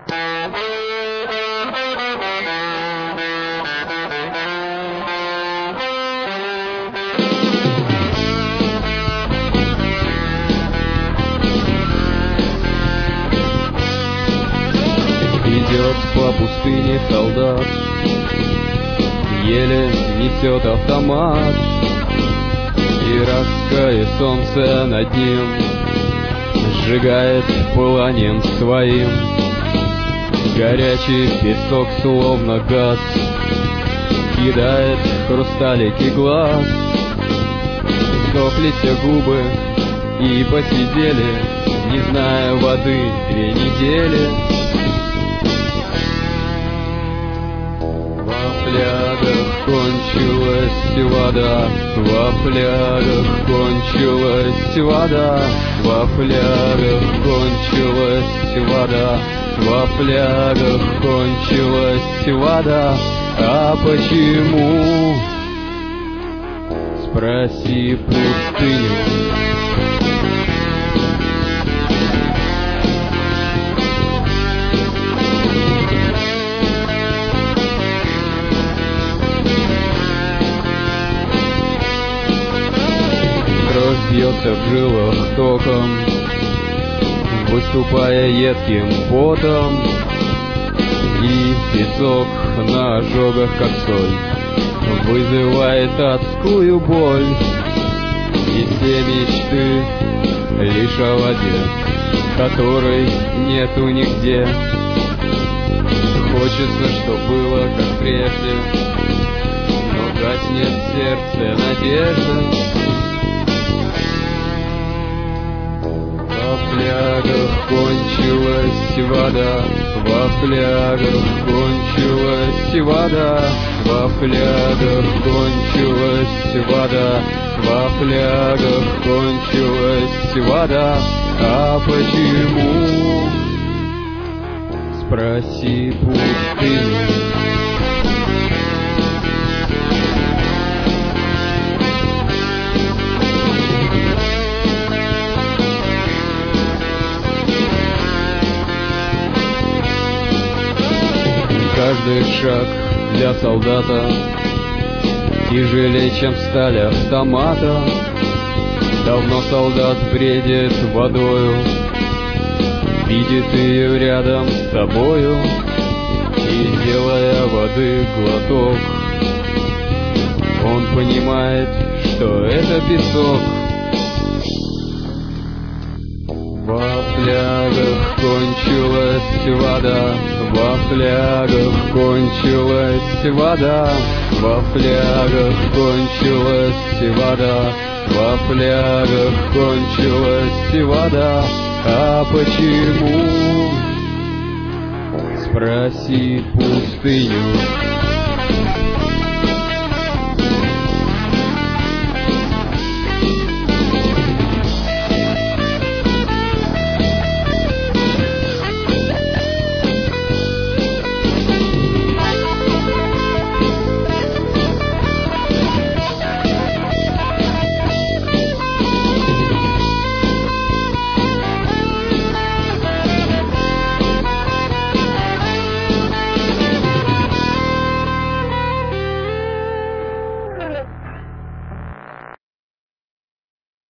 Идет по пустыне солдат, еле несет автомат. Иракское солнце над ним сжигает пыланием своим. Горячий песок, словно газ, кидает хрусталики глаз. Сохли все губы и посидели, не зная воды 2 недели. Во флягах кончилась вода, во флягах кончилась вода, во флягах кончилась вода, во флягах кончилась вода. А почему? Спроси пустыню. Кровь бьется в жилах током, выступая едким потом, и песок на ожогах, как соль, вызывает адскую боль. И все мечты лишь о воде, которой нету нигде. Хочется, чтоб было как прежде, но гаснет в сердце надежда. Во флягах кончилась вода, во флягах кончилась вода, во флягах кончилась вода, во флягах кончилась вода. А почему? Спроси пустыню. Каждый шаг для солдата тяжелее, чем сталь автомата. Давно солдат бредит водою, видит ее рядом с тобою, и, делая воды глоток, он понимает, что это песок. Во флягах кончилась вода, во флягах кончилась вода, во флягах кончилась вода, во флягах кончилась вода. А почему? Спроси пустыню.